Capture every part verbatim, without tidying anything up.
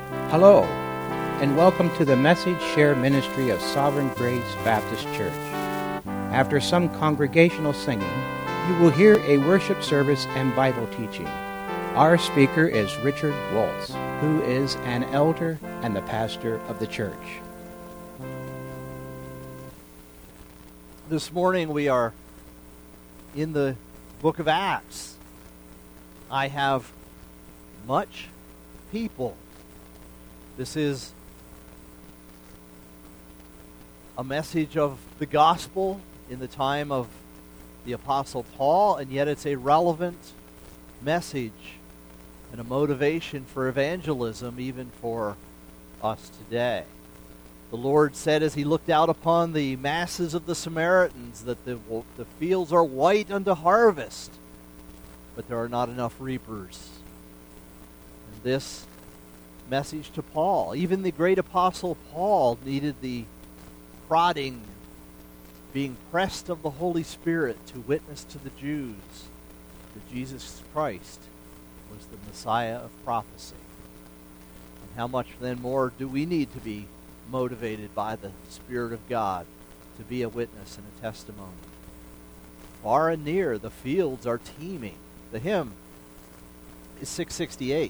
Hello, and welcome to the Message Share Ministry of Sovereign Grace Baptist Church. After some congregational singing, you will hear a worship service and Bible teaching. Our speaker is Richard Waltz, who is an elder and the pastor of the church. This morning we are in the book of Acts. I have much people. This is a message of the gospel in the time of the Apostle Paul, and yet it's a relevant message and a motivation for evangelism even for us today. The Lord said as he looked out upon the masses of the Samaritans that the, the fields are white unto harvest, but there are not enough reapers. And this message to Paul, even the great apostle Paul, needed the prodding, being pressed of the Holy Spirit to witness to the Jews that Jesus Christ was the Messiah of prophecy. And how much then more do we need to be motivated by the Spirit of God to be a witness and a testimony? Far and near, the fields are teeming. The hymn is six sixty-eight.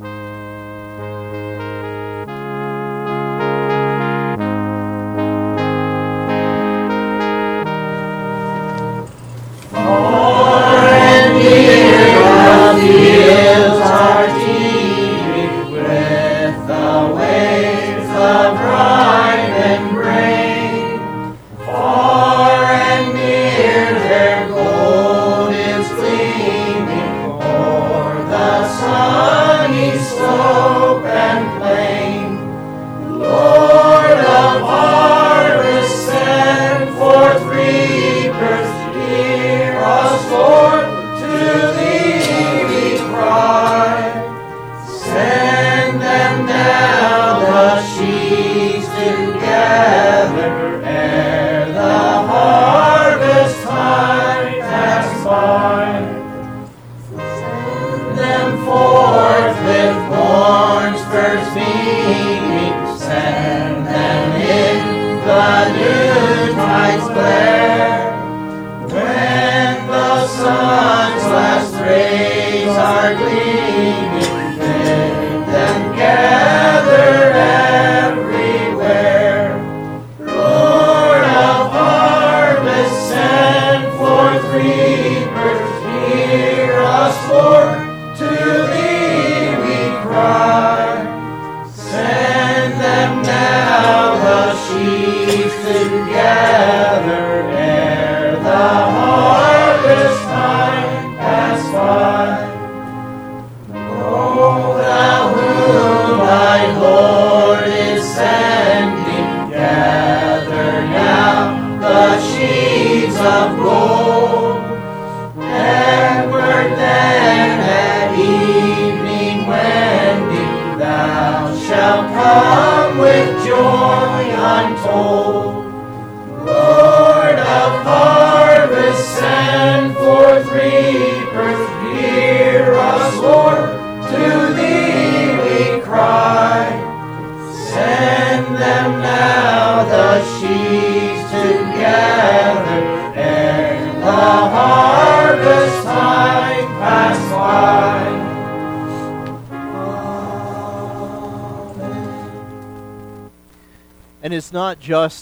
And it's not just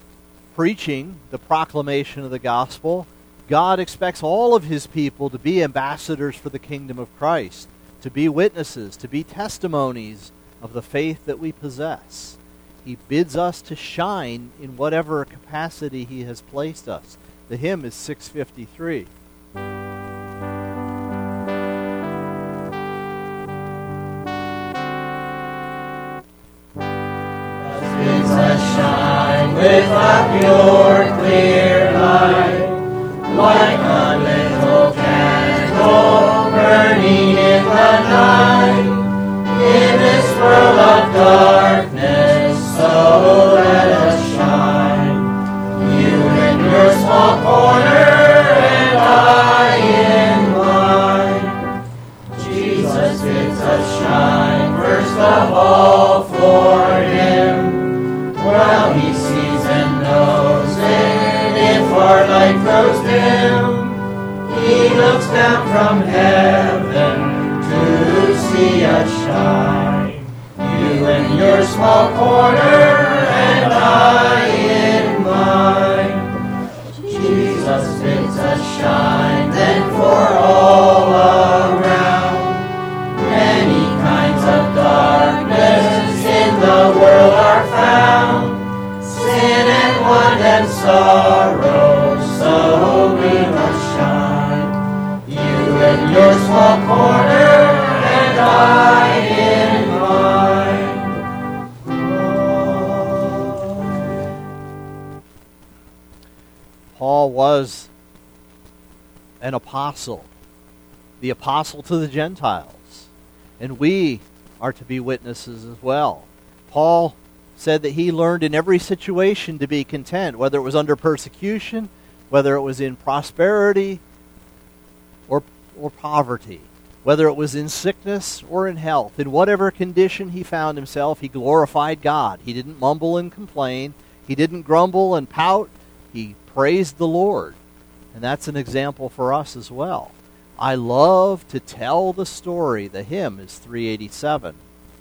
preaching the proclamation of the gospel. God expects all of his people to be ambassadors for the kingdom of Christ, to be witnesses, to be testimonies of the faith that we possess. He bids us to shine in whatever capacity he has placed us. The hymn is six fifty-three. With a pure, clear light, like a little candle burning in the night. In this world of darkness, so let us shine. You in your small corner, and I in mine. Jesus bids us shine first of all. down from heaven to see us shine. You in your small corner and I in mine. Jesus bids us shine then for all around. Many kinds of darkness in the world are found. Sin and want and sorrow, so we must shine. You in your small corner and I in mine. Oh. Paul was an apostle, the apostle to the Gentiles, and we are to be witnesses as well. Paul said that he learned in every situation to be content, whether it was under persecution, whether it was in prosperity or, or poverty, whether it was in sickness or in health. In whatever condition he found himself, he glorified God. He didn't mumble and complain. He didn't grumble and pout. He praised the Lord. And that's an example for us as well. I love to tell the story. The hymn is three eighty-seven.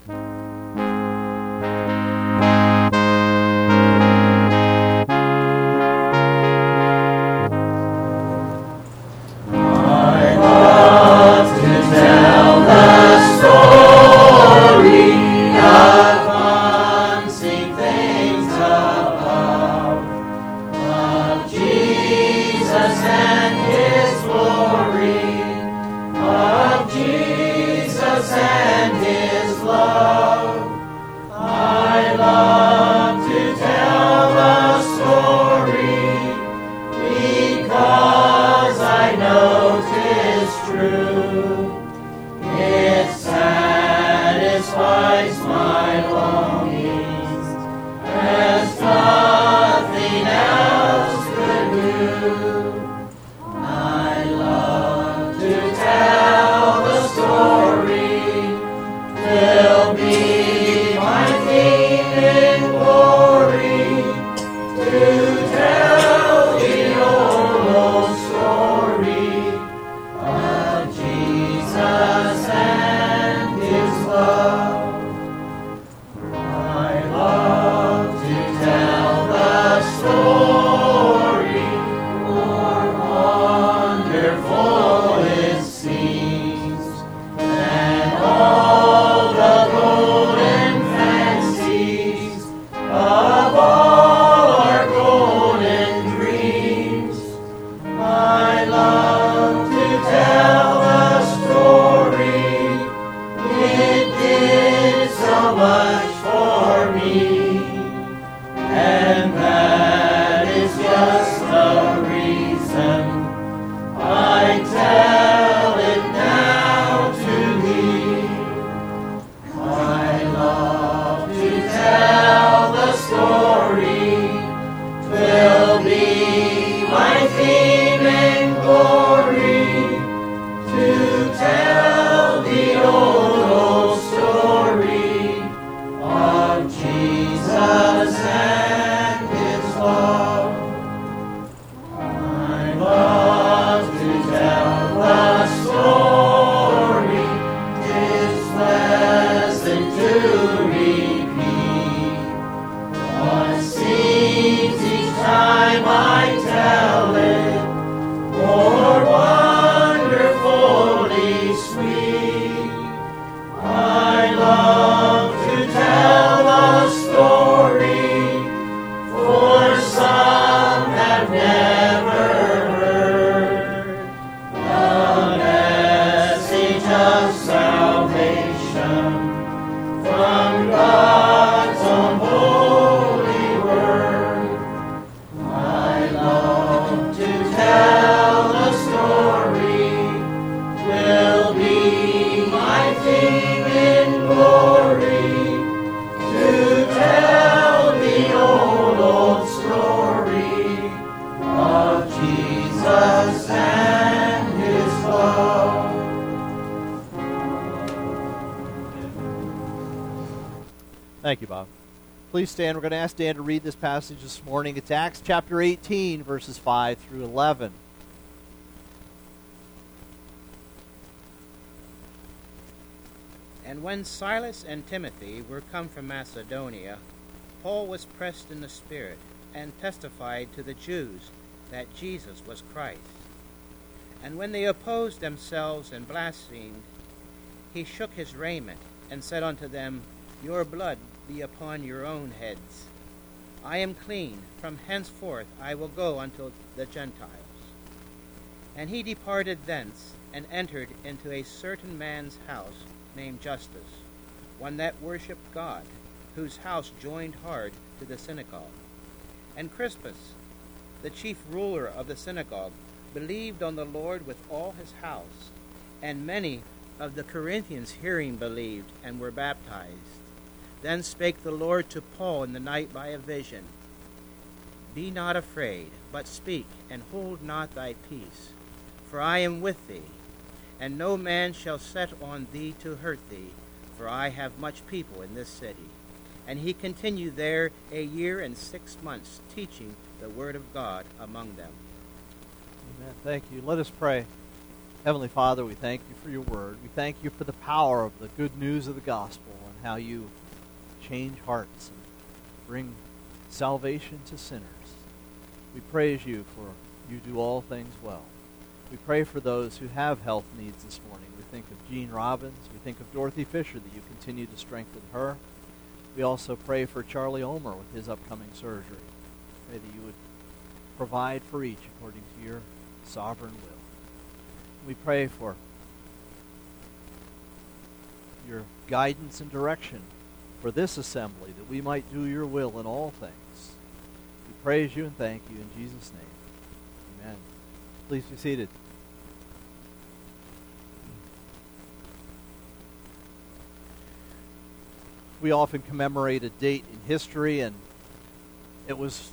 Thank you, Bob. Please stand. We're going to ask Dan to read this passage this morning. It's Acts chapter eighteen, verses five through eleven. And when Silas and Timothy were come from Macedonia, Paul was pressed in the Spirit, and testified to the Jews that Jesus was Christ. And when they opposed themselves and blasphemed, he shook his raiment, and said unto them, Your blood be upon your own heads. I am clean, from henceforth I will go unto the Gentiles. And he departed thence, and entered into a certain man's house, named Justus, one that worshipped God, whose house joined hard to the synagogue. And Crispus, the chief ruler of the synagogue, believed on the Lord with all his house, and many of the Corinthians hearing believed, and were baptized. Then spake the Lord to Paul in the night by a vision, Be not afraid, but speak, and hold not thy peace, for I am with thee, and no man shall set on thee to hurt thee, for I have much people in this city. And he continued there a year and six months, teaching the word of God among them. Amen. Thank you. Let us pray. Heavenly Father, we thank you for your word. We thank you for the power of the good news of the gospel and how you change hearts and bring salvation to sinners. We praise you for you do all things well. We pray for those who have health needs this morning. We think of Jean Robbins. We think of Dorothy Fisher, that you continue to strengthen her. We also pray for Charlie Omer with his upcoming surgery. Pray that you would provide for each according to your sovereign will. We pray for your guidance and direction for this assembly, that we might do your will in all things. We praise you and thank you in Jesus' name. Amen. Please be seated. We often commemorate a date in history, and it was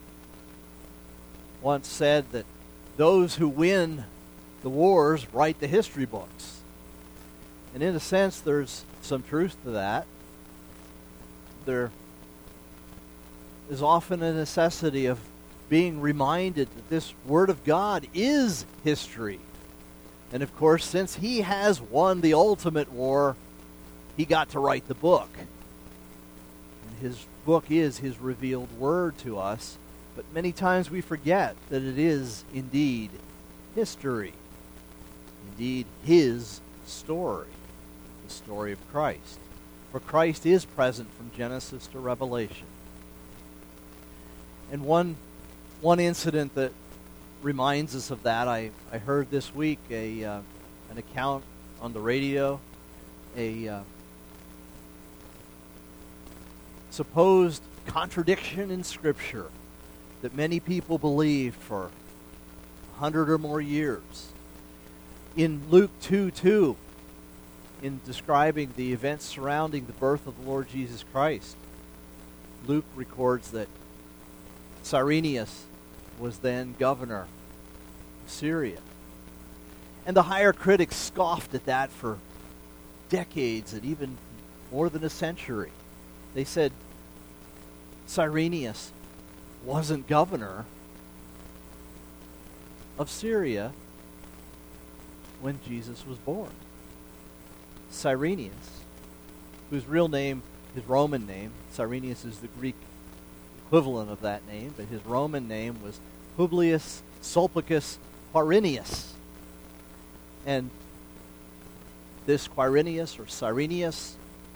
once said that those who win the wars write the history books. And in a sense, there's some truth to that. There is often a necessity of being reminded that this Word of God is history. And of course, since he has won the ultimate war, he got to write the book. And his book is his revealed word to us. But many times we forget that it is indeed history. Indeed, his story. The story of Christ. For Christ is present from Genesis to Revelation. And one one incident that reminds us of that, I, I heard this week a uh, an account on the radio, a uh, supposed contradiction in Scripture that many people believed for a hundred or more years. In Luke two two, in describing the events surrounding the birth of the Lord Jesus Christ, Luke records that Cyrenius was then governor of Syria. And the higher critics scoffed at that for decades and even more than a century. They said Cyrenius wasn't governor of Syria when Jesus was born. Cyrenius, whose real name, his Roman name, Cyrenius is the Greek equivalent of that name, but his Roman name was Publius Sulpicius Quirinius. And this Quirinius, or Cyrenius,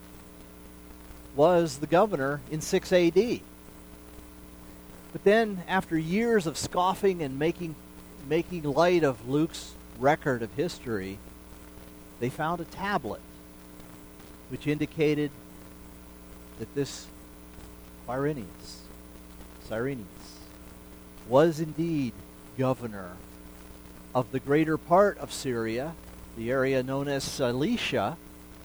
was the governor in six A D. But then, after years of scoffing and making making light of Luke's record of history, they found a tablet which indicated that this Quirinius, Cyrenius, was indeed governor of the greater part of Syria, the area known as Cilicia,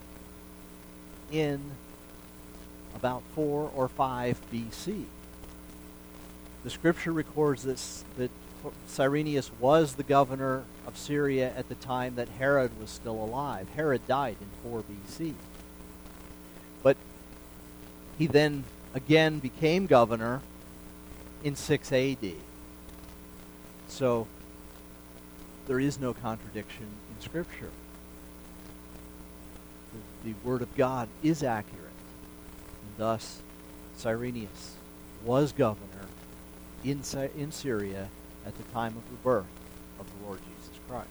in about four or five B C. The Scripture records this, that Cyrenius was the governor of Syria at the time that Herod was still alive. Herod died in four B C. But he then again became governor in six A D. So there is no contradiction in Scripture. The, the Word of God is accurate. And thus, Cyrenius was governor in, in Syria at the time of the birth of the Lord Jesus Christ.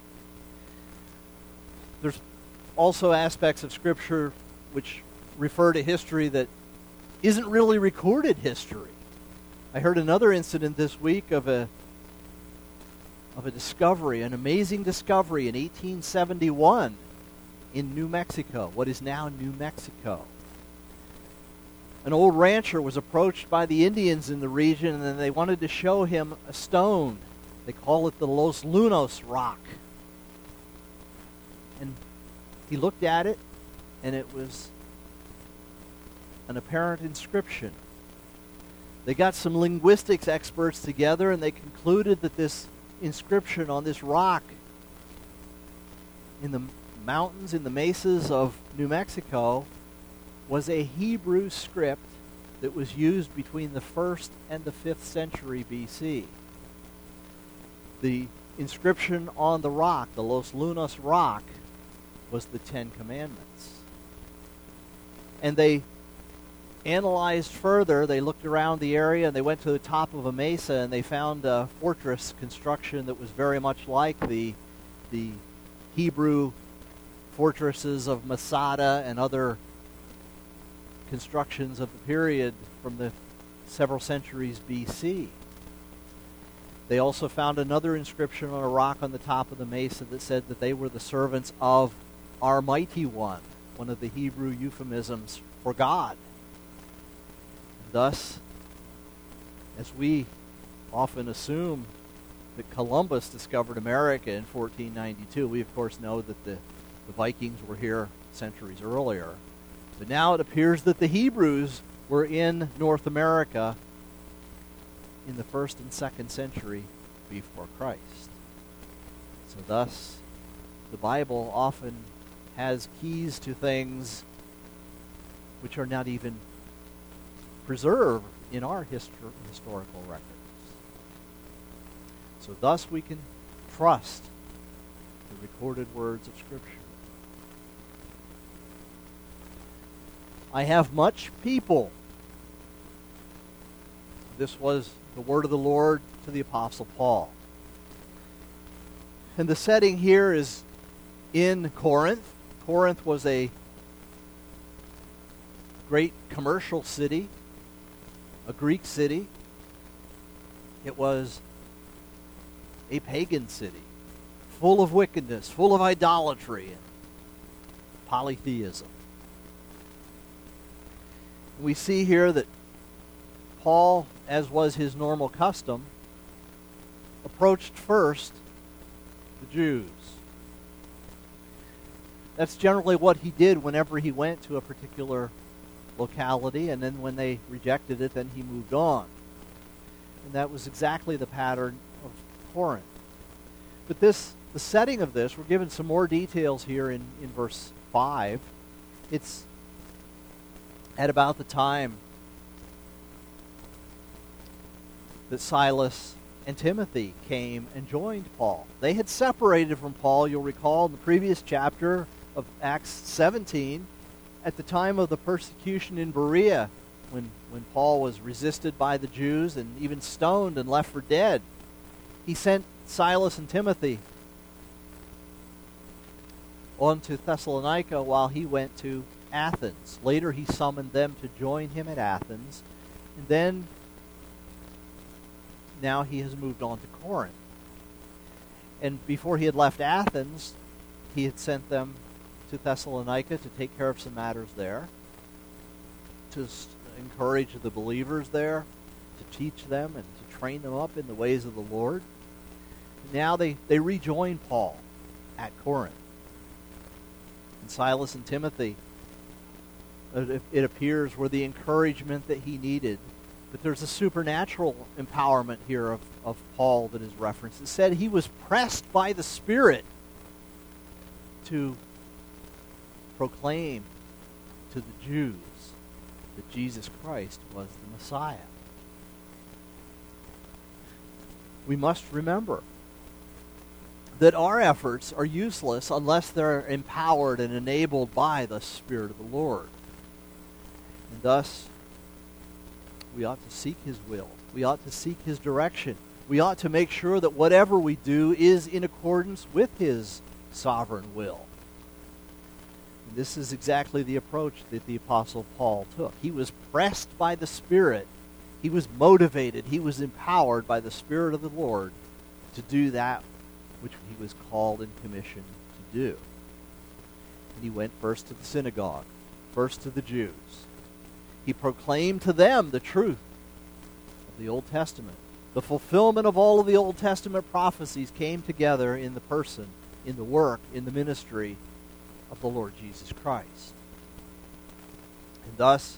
There's also aspects of Scripture which refer to history that isn't really recorded history. I heard another incident this week of a of a discovery, an amazing discovery in eighteen seventy-one in New Mexico, what is now New Mexico. An old rancher was approached by the Indians in the region, and they wanted to show him a stone. They call it the Los Lunos rock. And he looked at it, and it was an apparent inscription. They got some linguistics experts together, and they concluded that this inscription on this rock in the mountains, in the mesas of New Mexico, was a Hebrew script that was used between the first and the fifth century B C. The inscription on the rock, the Los Lunos rock, was the Ten Commandments. And they analyzed further. They looked around the area, and they went to the top of a mesa, and they found a fortress construction that was very much like the, the Hebrew fortresses of Masada and other constructions of the period from the several centuries B C. They also found another inscription on a rock on the top of the mesa that said that they were the servants of our Mighty One, one of the Hebrew euphemisms for God. And thus, as we often assume that Columbus discovered America in fourteen ninety-two, we of course know that the, the Vikings were here centuries earlier. But now it appears that the Hebrews were in North America in the first and second century before Christ. So thus, the Bible often has keys to things which are not even preserved in our histor- historical records. So thus we can trust the recorded words of Scripture. I have much people. This was the word of the Lord to the Apostle Paul. And the setting here is in Corinth. Corinth was a great commercial city, a Greek city. It was a pagan city, full of wickedness, full of idolatry and polytheism. We see here that Paul, as was his normal custom, approached first the Jews. That's generally what he did whenever he went to a particular locality, and then when they rejected it, then he moved on. And that was exactly the pattern of Corinth. But this, the setting of this, we're given some more details here in, in verse five. It's at about the time that Silas and Timothy came and joined Paul. They had separated from Paul, you'll recall, in the previous chapter of Acts seventeen, at the time of the persecution in Berea, when, when Paul was resisted by the Jews and even stoned and left for dead. He sent Silas and Timothy on to Thessalonica while he went to Athens. Later he summoned them to join him at Athens, and then now he has moved on to Corinth. And before he had left Athens, he had sent them to Thessalonica to take care of some matters there, to encourage the believers there, to teach them and to train them up in the ways of the Lord. Now they, they rejoin Paul at Corinth. And Silas and Timothy, it appears, were the encouragement that he needed. But there's a supernatural empowerment here of, of Paul that is referenced. It said he was pressed by the Spirit to proclaim to the Jews that Jesus Christ was the Messiah. We must remember that our efforts are useless unless they're empowered and enabled by the Spirit of the Lord. And thus, we ought to seek His will. We ought to seek His direction. We ought to make sure that whatever we do is in accordance with His sovereign will. And this is exactly the approach that the Apostle Paul took. He was pressed by the Spirit. He was motivated. He was empowered by the Spirit of the Lord to do that which he was called and commissioned to do. And he went first to the synagogue, first to the Jews. He proclaimed to them the truth of the Old Testament. The fulfillment of all of the Old Testament prophecies came together in the person, in the work, in the ministry of the Lord Jesus Christ. And thus,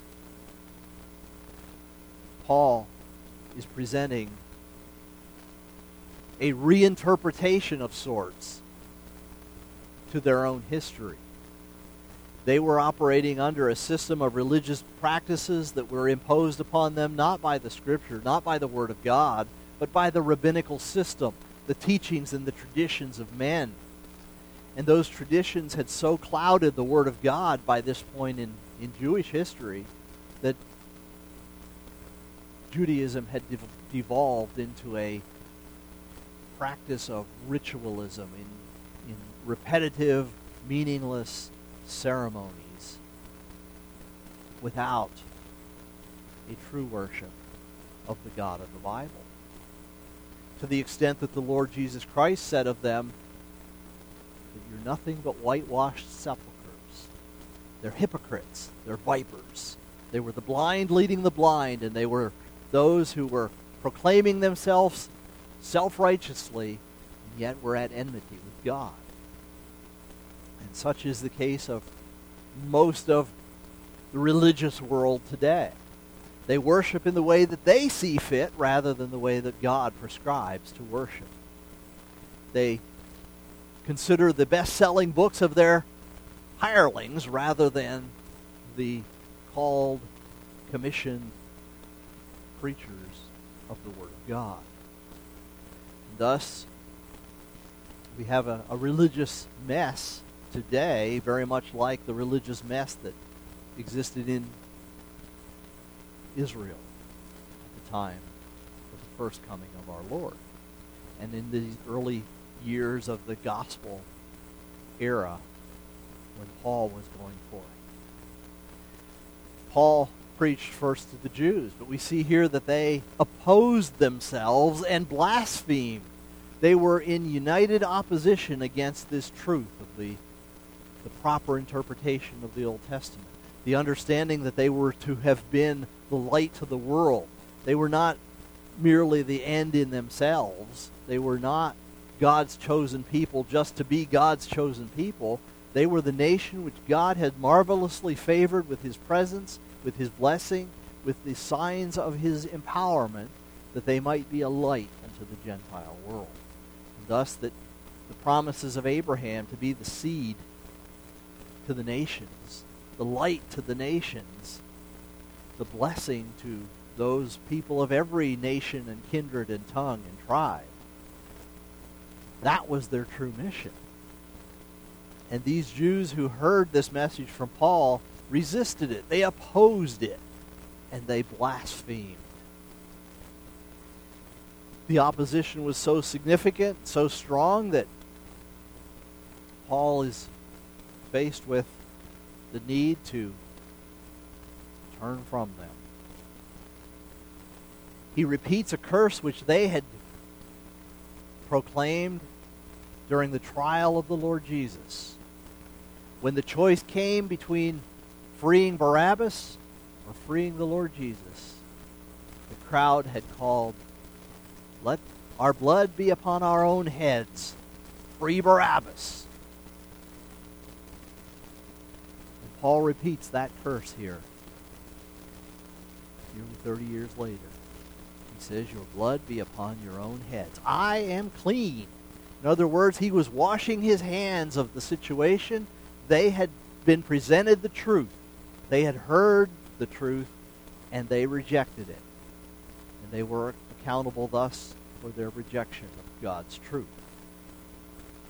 Paul is presenting a reinterpretation of sorts to their own history. They were operating under a system of religious practices that were imposed upon them not by the Scripture, not by the Word of God, but by the rabbinical system, the teachings and the traditions of men. And those traditions had so clouded the Word of God by this point in, in Jewish history that Judaism had dev- devolved into a practice of ritualism, in, in repetitive, meaningless ceremonies without a true worship of the God of the Bible. To the extent that the Lord Jesus Christ said of them that you're nothing but whitewashed sepulchres. They're hypocrites. They're vipers. They were the blind leading the blind, and they were those who were proclaiming themselves self-righteously, and yet were at enmity with God. And such is the case of most of the religious world today. They worship in the way that they see fit rather than the way that God prescribes to worship. They consider the best-selling books of their hirelings rather than the called, commissioned preachers of the Word of God. And thus, we have a, a religious mess today, very much like the religious mess that existed in Israel at the time of the first coming of our Lord. And in these early years of the gospel era when Paul was going forth. Paul preached first to the Jews, but we see here that they opposed themselves and blasphemed. They were in united opposition against this truth of the, the proper interpretation of the Old Testament. The understanding that they were to have been the light to the world. They were not merely the end in themselves. They were not God's chosen people just to be God's chosen people. They were the nation which God had marvelously favored with His presence, with His blessing, with the signs of His empowerment, that they might be a light unto the Gentile world. And thus that the promises of Abraham to be the seed to the nations, the light to the nations, the blessing to those people of every nation and kindred and tongue and tribe. That was their true mission. And these Jews who heard this message from Paul resisted it. They opposed it. And they blasphemed. The opposition was so significant, so strong, that Paul is faced with the need to turn from them. He repeats a curse which they had proclaimed during the trial of the Lord Jesus. When the choice came between freeing Barabbas or freeing the Lord Jesus, the crowd had called, "Let our blood be upon our own heads. Free Barabbas." And Paul repeats that curse here, nearly thirty years later. He says, "Your blood be upon your own heads. I am clean." In other words, he was washing his hands of the situation. They had been presented the truth. They had heard the truth, and they rejected it. And they were accountable thus for their rejection of God's truth.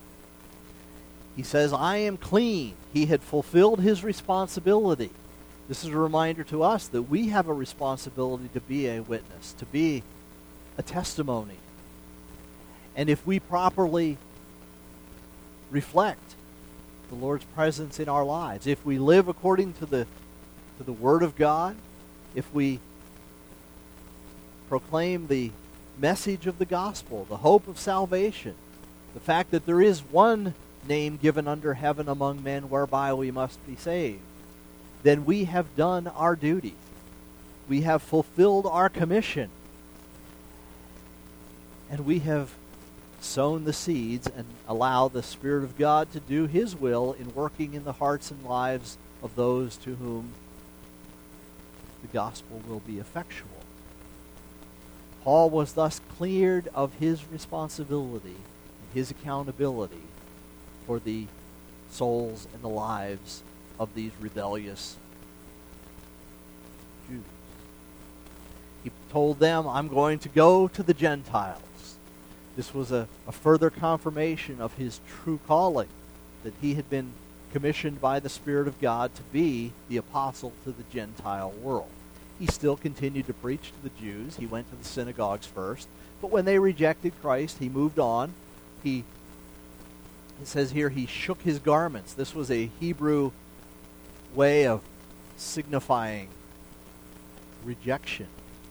He says, I am clean. He had fulfilled his responsibility. This is a reminder to us that we have a responsibility to be a witness, to be a testimony. And if we properly reflect the Lord's presence in our lives, if we live according to the to the Word of God, if we proclaim the message of the gospel, the hope of salvation, the fact that there is one name given under heaven among men whereby we must be saved, then we have done our duty. We have fulfilled our commission. And we have sown the seeds and allow the Spirit of God to do His will in working in the hearts and lives of those to whom the gospel will be effectual. Paul was thus cleared of his responsibility and his accountability for the souls and the lives of these rebellious Jews. He told them, I'm going to go to the Gentiles. This was a, a further confirmation of his true calling, that he had been commissioned by the Spirit of God to be the apostle to the Gentile world. He still continued to preach to the Jews. He went to the synagogues first. But when they rejected Christ, he moved on. He, it says here, he shook his garments. This was a Hebrew way of signifying rejection.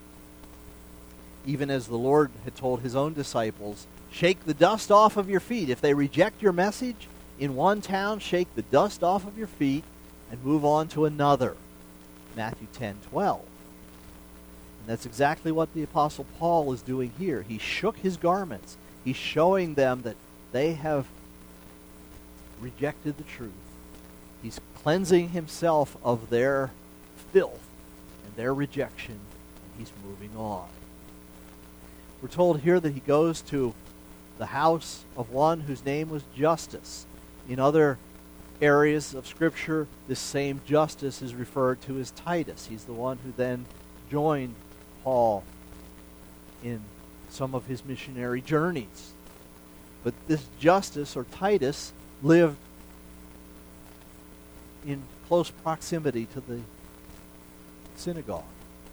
Even as the Lord had told his own disciples, shake the dust off of your feet. If they reject your message in one town, shake the dust off of your feet and move on to another. Matthew ten twelve. And that's exactly what the Apostle Paul is doing here. He shook his garments. He's showing them that they have rejected the truth. He's cleansing himself of their filth and their rejection, and he's moving on. We're told here that he goes to the house of one whose name was Justus. In other areas of Scripture, this same Justus is referred to as Titus. He's the one who then joined Paul in some of his missionary journeys. But this Justus, or Titus, lived in close proximity to the synagogue.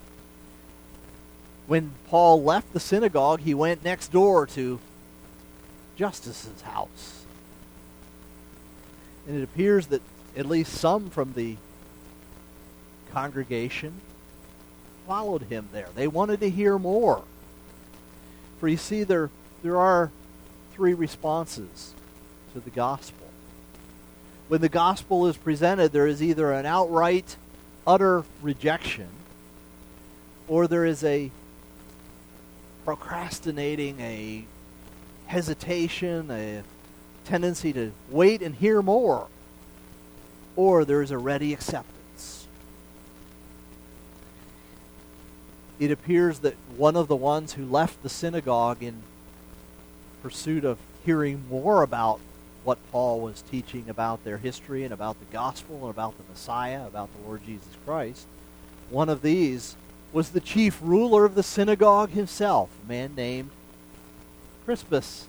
When Paul left the synagogue, he went next door to Justus's house. And it appears that at least some from the congregation followed him there. They wanted to hear more. For you see, there, there are three responses to the gospel. When the gospel is presented, there is either an outright, utter rejection, or there is a procrastinating, a hesitation, a tendency to wait and hear more, or there is a ready acceptance. It appears that one of the ones who left the synagogue in pursuit of hearing more about what Paul was teaching about their history and about the gospel and about the Messiah, about the Lord Jesus Christ, one of these was the chief ruler of the synagogue himself, a man named Crispus.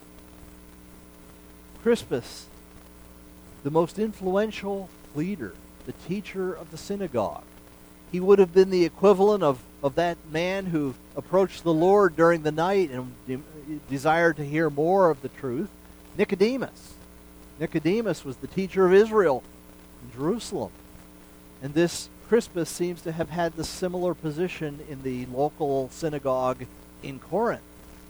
Crispus, the most influential leader, the teacher of the synagogue. He would have been the equivalent of, of that man who approached the Lord during the night and de- desired to hear more of the truth, Nicodemus. Nicodemus was the teacher of Israel in Jerusalem. And this Crispus seems to have had the similar position in the local synagogue in Corinth.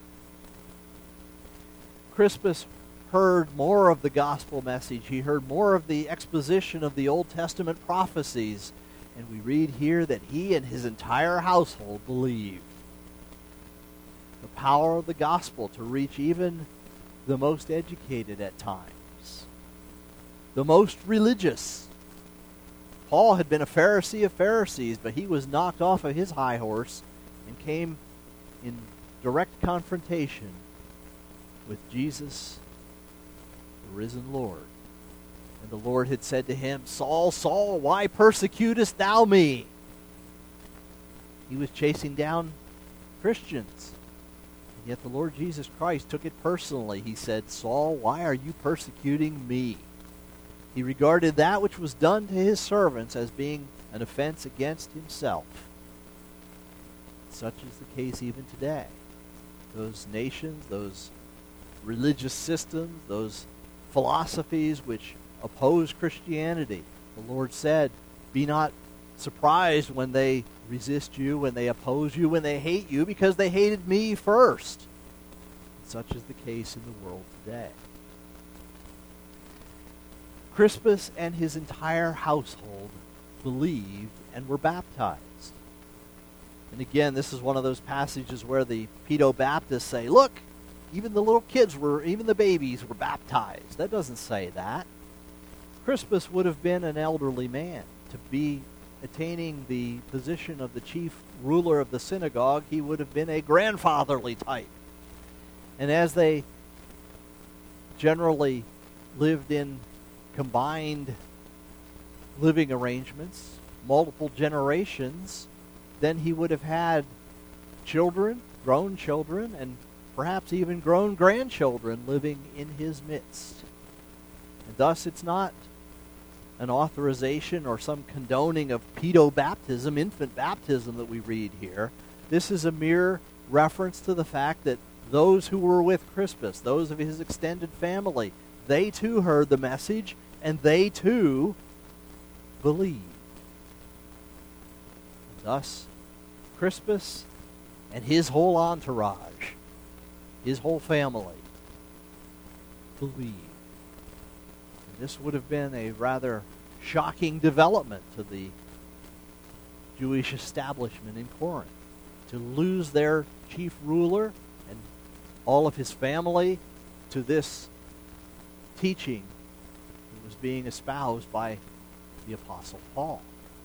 Crispus heard more of the gospel message. He heard more of the exposition of the Old Testament prophecies. And we read here that he and his entire household believed. The power of the gospel to reach even the most educated at times, the most religious. Paul had been a Pharisee of Pharisees, but he was knocked off of his high horse and came in direct confrontation with Jesus, the risen Lord. And the Lord had said to him, Saul, Saul, why persecutest thou me? He was chasing down Christians. And yet the Lord Jesus Christ took it personally. He said, Saul, why are you persecuting me? He regarded that which was done to his servants as being an offense against himself. Such is the case even today. Those nations, those religious systems, those philosophies which oppose Christianity, the Lord said, be not surprised when they resist you, when they oppose you, when they hate you, because they hated me first. Such is the case in the world today. Crispus and his entire household believed and were baptized. And again, this is one of those passages where the Pedo-Baptists say, look, even the little kids were, even the babies were baptized. That doesn't say that. Crispus would have been an elderly man. To be attaining the position of the chief ruler of the synagogue, he would have been a grandfatherly type. And as they generally lived in combined living arrangements, multiple generations, then he would have had children, grown children, and perhaps even grown grandchildren living in his midst. And thus it's not an authorization or some condoning of pedo-baptism, infant baptism that we read here. This is a mere reference to the fact that those who were with Crispus, those of his extended family, they too heard the message, and they too believed. And thus, Crispus and his whole entourage, his whole family, believed. And this would have been a rather shocking development to the Jewish establishment in Corinth, to lose their chief ruler and all of his family to this teaching that was being espoused by the Apostle Paul.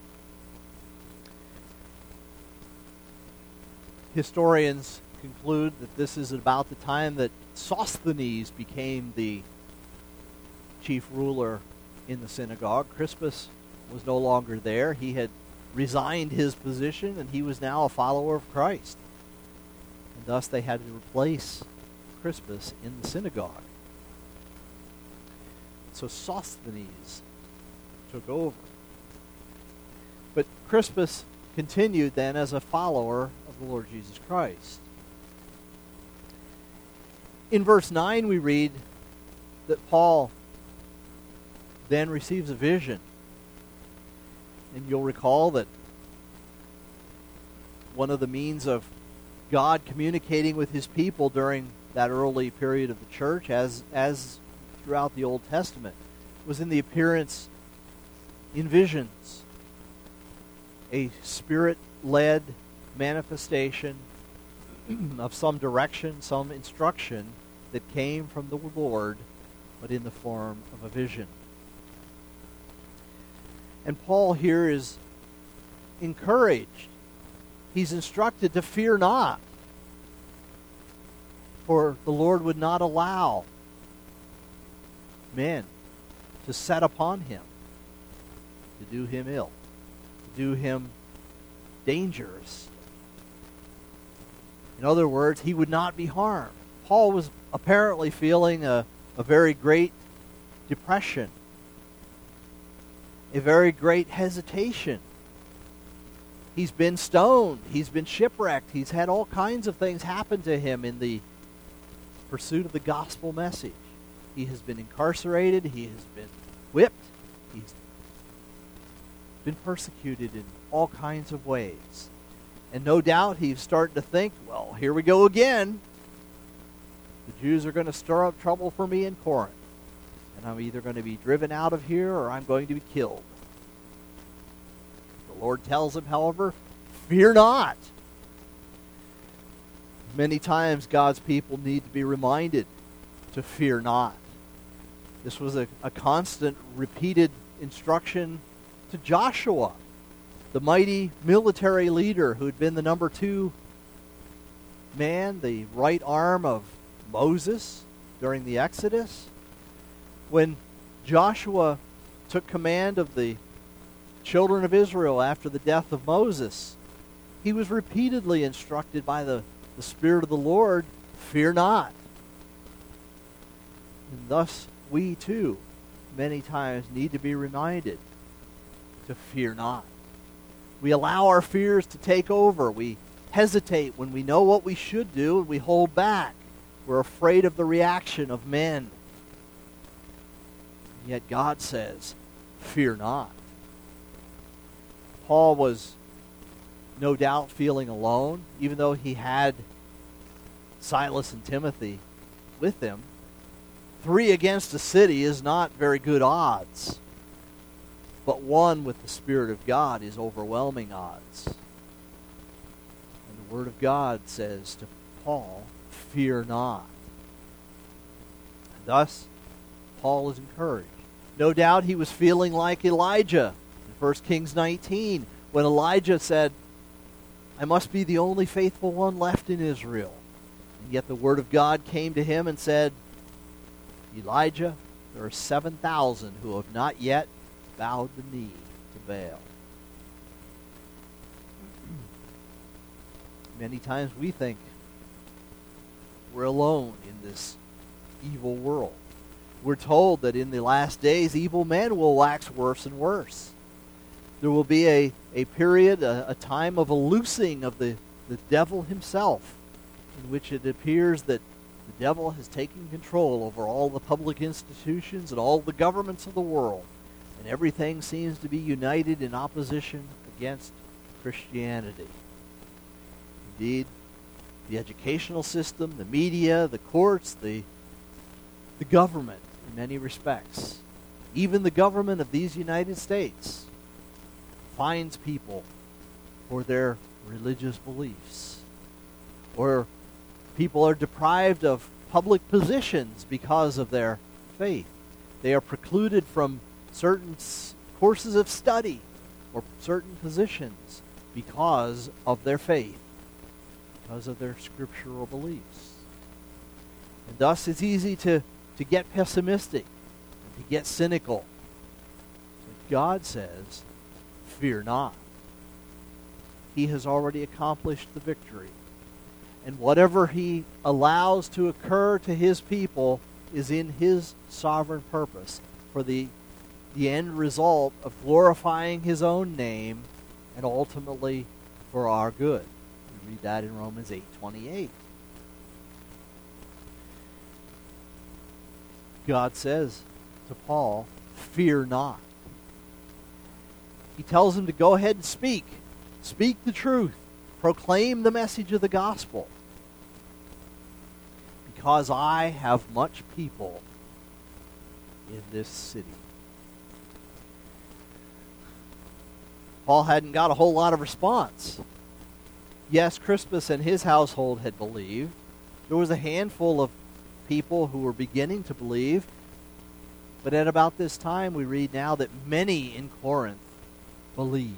Historians conclude that this is about the time that Sosthenes became the chief ruler in the synagogue. Crispus was no longer there. He had resigned his position, and he was now a follower of Christ. And thus they had to replace Crispus in the synagogue. So Sosthenes took over. But Crispus continued then as a follower of the Lord Jesus Christ. In verse nine we read that Paul then receives a vision. And you'll recall that one of the means of God communicating with his people during that early period of the church, as as throughout the Old Testament, was in the appearance in visions. A spirit-led manifestation of some direction, some instruction that came from the Lord, but in the form of a vision. And Paul here is encouraged. He's instructed to fear not, for the Lord would not allow men to set upon him, to do him ill, to do him dangerous. In other words, he would not be harmed. Paul was apparently feeling a, a very great depression, a very great hesitation. He's been stoned. He's been shipwrecked. He's had all kinds of things happen to him in the pursuit of the gospel message. He has been incarcerated. He has been whipped. He's been persecuted in all kinds of ways. And no doubt he's starting to think, well, here we go again. The Jews are going to stir up trouble for me in Corinth. And I'm either going to be driven out of here or I'm going to be killed. The Lord tells him, however, fear not. Many times God's people need to be reminded to fear not. This was a, a constant, repeated instruction to Joshua, the mighty military leader who had been the number two man, the right arm of Moses during the Exodus. When Joshua took command of the children of Israel after the death of Moses, he was repeatedly instructed by the, the Spirit of the Lord, fear not. And thus we too many times need to be reminded to fear not. We allow our fears to take over. We hesitate when we know what we should do, and we hold back. We're afraid of the reaction of men. And yet God says, fear not. Paul was no doubt feeling alone, even though he had Silas and Timothy with him. Three against a city is not very good odds. But one with the Spirit of God is overwhelming odds. And the Word of God says to Paul, fear not. And thus, Paul is encouraged. No doubt he was feeling like Elijah in First Kings nineteen, when Elijah said, I must be the only faithful one left in Israel. And yet the Word of God came to him and said, Elijah, there are seven thousand who have not yet bowed the knee to Baal. Many times we think we're alone in this evil world. We're told that in the last days, evil men will wax worse and worse. There will be a, a period, a, a time of a loosing of the, the devil himself, in which it appears that the devil has taken control over all the public institutions and all the governments of the world, and everything seems to be united in opposition against Christianity. Indeed, the educational system, the media, the courts, the, the government, in many respects, even the government of these United States, fines people for their religious beliefs. Or people are deprived of public positions because of their faith. They are precluded from certain s- courses of study or certain positions because of their faith, because of their scriptural beliefs. And thus it's easy to, to get pessimistic and to get cynical. But God says, fear not. He has already accomplished the victory. And whatever he allows to occur to his people is in his sovereign purpose for the, the end result of glorifying his own name and ultimately for our good. We read that in Romans eight twenty-eight. God says to Paul, fear not. He tells him to go ahead and speak. Speak the truth. Proclaim the message of the gospel. Because I have much people in this city. Paul hadn't got a whole lot of response. Yes, Crispus and his household had believed. There was a handful of people who were beginning to believe. But at about this time, we read now that many in Corinth believed.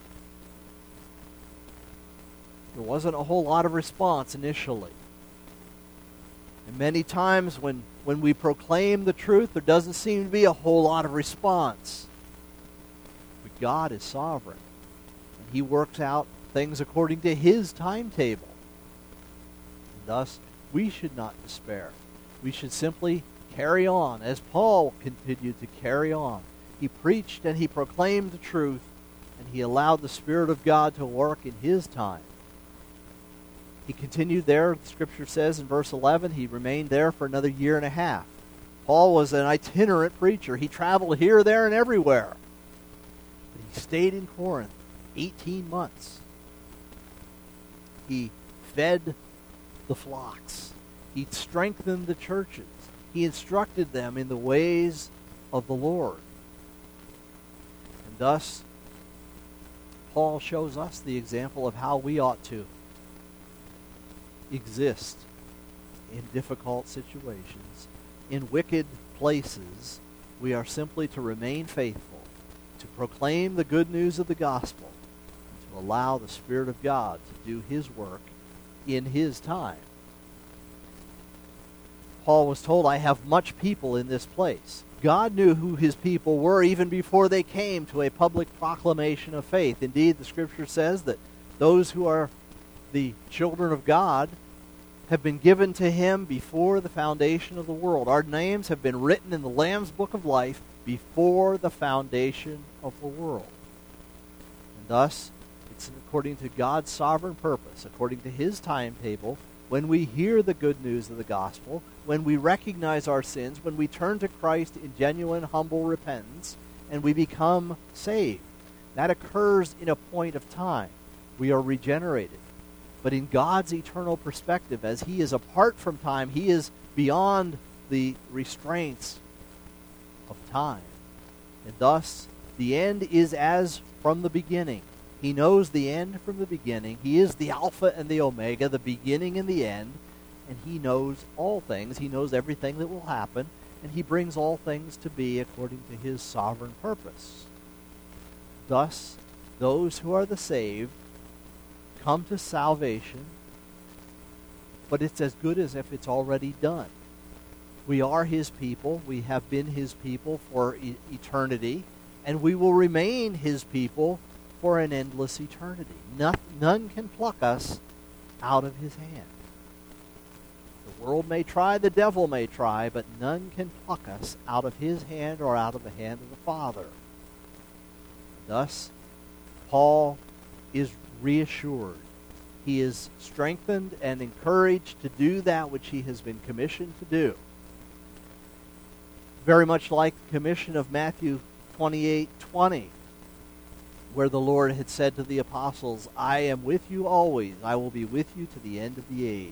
There wasn't a whole lot of response initially. And many times when, when we proclaim the truth, there doesn't seem to be a whole lot of response. But God is sovereign. And he works out things according to his timetable. And thus, we should not despair. We should simply carry on, as Paul continued to carry on. He preached and he proclaimed the truth, and he allowed the Spirit of God to work in his time. He continued there, the scripture says in verse eleven, he remained there for another year and a half. Paul was an itinerant preacher. He traveled here, there, and everywhere. But he stayed in Corinth eighteen months. He fed the flocks. He strengthened the churches. He instructed them in the ways of the Lord. And thus, Paul shows us the example of how we ought to exist in difficult situations, in wicked places. We are simply to remain faithful, to proclaim the good news of the gospel, and to allow the Spirit of God to do his work in his time. Paul was told, I have much people in this place. God knew who his people were even before they came to a public proclamation of faith. Indeed, the scripture says that those who are the children of God have been given to him before the foundation of the world. Our names have been written in the Lamb's Book of Life before the foundation of the world. And thus, it's according to God's sovereign purpose, according to his timetable, when we hear the good news of the gospel, when we recognize our sins, when we turn to Christ in genuine, humble repentance, and we become saved. That occurs in a point of time. We are regenerated. But in God's eternal perspective, as he is apart from time, he is beyond the restraints of time. And thus, the end is as from the beginning. He knows the end from the beginning. He is the Alpha and the Omega, the beginning and the end. And he knows all things. He knows everything that will happen. And he brings all things to be according to his sovereign purpose. Thus, those who are the saved come to salvation, but it's as good as if it's already done. We are his people. We have been his people for e- eternity, and we will remain his people for an endless eternity. None, none can pluck us out of his hand. The world may try, the devil may try, but none can pluck us out of his hand or out of the hand of the Father. Thus, Paul is reassured. He is strengthened and encouraged to do that which he has been commissioned to do. Very much like the commission of Matthew twenty-eight twenty, where the Lord had said to the apostles, I am with you always. I will be with you to the end of the age.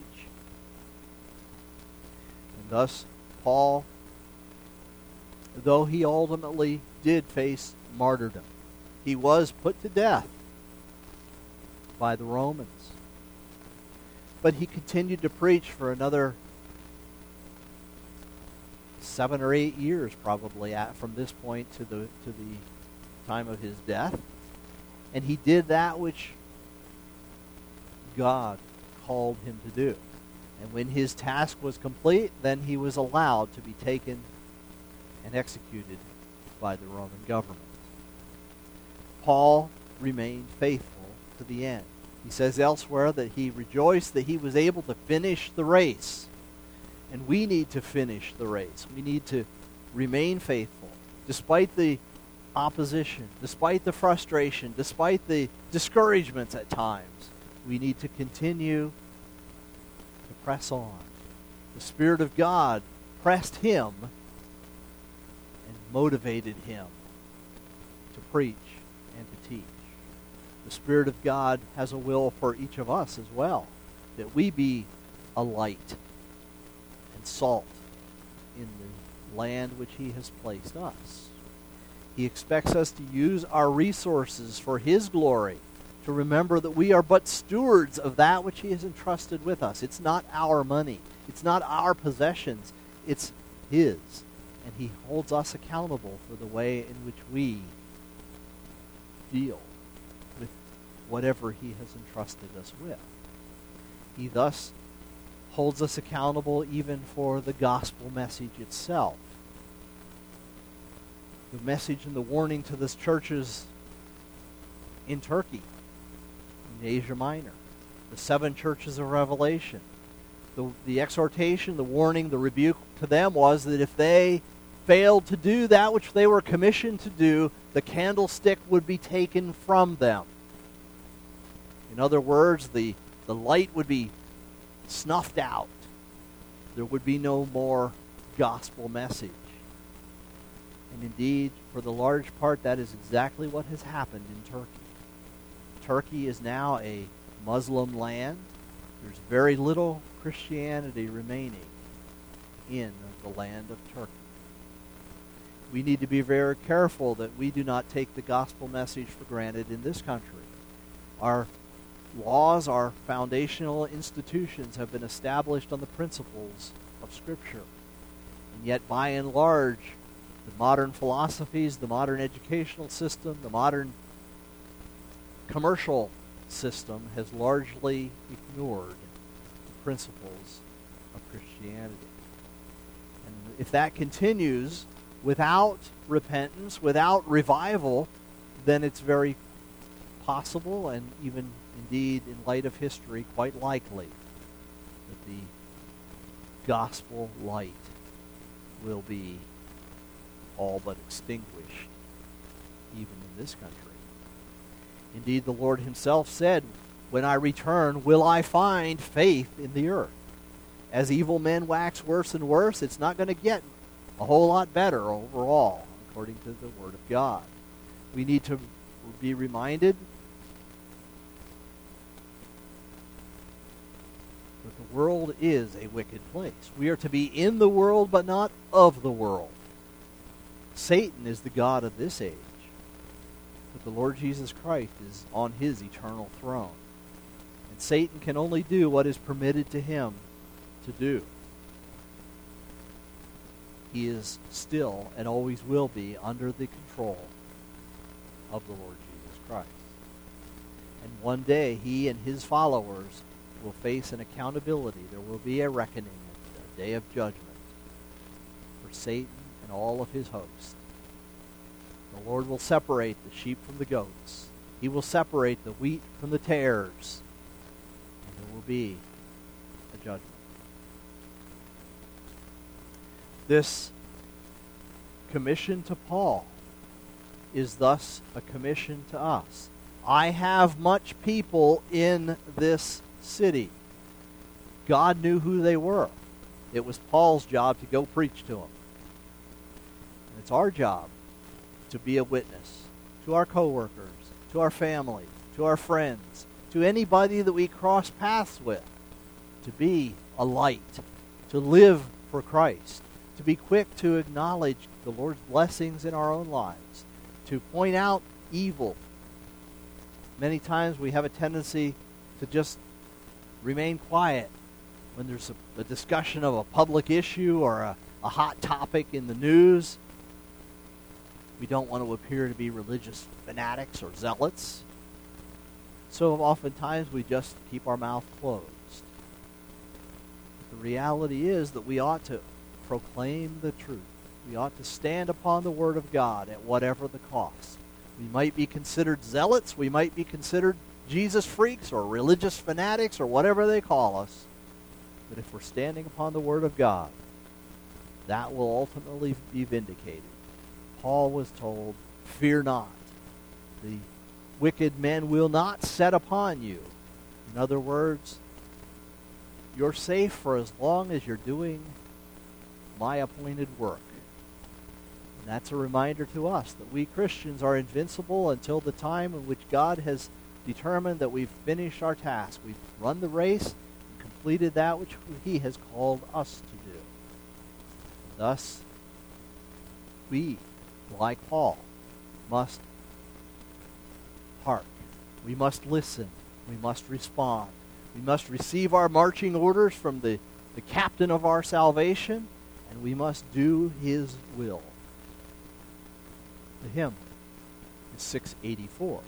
And thus, Paul, though he ultimately did face martyrdom, he was put to death by the Romans. But he continued to preach for another seven or eight years, probably, at, from this point to the to the time of his death. And he did that which God called him to do. And when his task was complete, then he was allowed to be taken and executed by the Roman government. Paul remained faithful to the end. He says elsewhere that he rejoiced that he was able to finish the race. And we need to finish the race. We need to remain faithful, despite the opposition, despite the frustration, despite the discouragements at times. We need to continue to press on. The Spirit of God pressed him and motivated him to preach and to teach. The Spirit of God has a will for each of us as well, that we be a light and salt in the land which he has placed us. He expects us to use our resources for his glory, to remember that we are but stewards of that which he has entrusted with us. It's not our money. It's not our possessions. It's his. And he holds us accountable for the way in which we deal with whatever he has entrusted us with. He thus holds us accountable even for the gospel message itself. The message and the warning to the churches in Turkey, in Asia Minor, the seven churches of Revelation. The, the exhortation, the warning, the rebuke to them was that if they failed to do that which they were commissioned to do, the candlestick would be taken from them. In other words, the, the light would be snuffed out. There would be no more gospel message. And indeed, for the large part, that is exactly what has happened in Turkey. Turkey is now a Muslim land. There's very little Christianity remaining in the land of Turkey. We need to be very careful that we do not take the gospel message for granted in this country. Our laws, our foundational institutions have been established on the principles of Scripture. And yet, by and large, the modern philosophies, the modern educational system, the modern commercial system has largely ignored the principles of Christianity. And if that continues without repentance, without revival, then it's very possible, and even indeed in light of history, quite likely, that the gospel light will be all but extinguished, even in this country. Indeed, the Lord himself said, "When I return, will I find faith in the earth?" As evil men wax worse and worse, it's not going to get a whole lot better overall, according to the Word of God. We need to be reminded that the world is a wicked place. We are to be in the world, but not of the world. Satan is the god of this age, but the Lord Jesus Christ is on his eternal throne. And Satan can only do what is permitted to him to do. He is still and always will be under the control of the Lord Jesus Christ. And one day he and his followers will face an accountability. There will be a reckoning, a day of judgment for Satan and all of his hosts. The Lord will separate the sheep from the goats. He will separate the wheat from the tares. And there will be a judgment. This commission to Paul is thus a commission to us. I have much people in this city. God knew who they were. It was Paul's job to go preach to them. And it's our job to be a witness to our coworkers, to our family, to our friends, to anybody that we cross paths with, to be a light, to live for Christ, to be quick to acknowledge the Lord's blessings in our own lives, to point out evil. Many times we have a tendency to just remain quiet when there's a, a discussion of a public issue or a, a hot topic in the news. We don't want to appear to be religious fanatics or zealots. So oftentimes we just keep our mouth closed. But the reality is that we ought to proclaim the truth. We ought to stand upon the Word of God at whatever the cost. We might be considered zealots. We might be considered Jesus freaks or religious fanatics or whatever they call us. But if we're standing upon the Word of God, that will ultimately be vindicated. Paul was told, "Fear not. The wicked men will not set upon you." In other words, you're safe for as long as you're doing my appointed work. And that's a reminder to us that we Christians are invincible until the time in which God has determined that we've finished our task. We've run the race and completed that which he has called us to do. Thus, we, like Paul, must hark. We must listen. We must respond. We must receive our marching orders from the, the captain of our salvation, and we must do his will. The hymn is six eighty-four.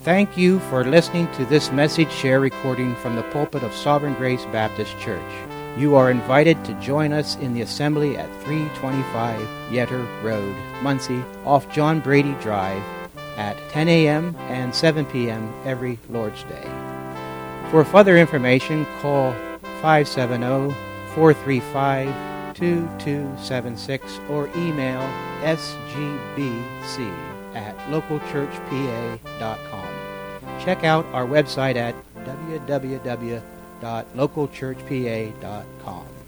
Thank you for listening to this message share recording from the pulpit of Sovereign Grace Baptist Church. You are invited to join us in the assembly at three twenty-five Yetter Road, Muncie, off John Brady Drive, at ten a.m. and seven p.m. every Lord's Day. For further information, call five seven zero, four three five, two two seven six or email s g b c at local church p a dot com. Check out our website at w w w dot local church p a dot com.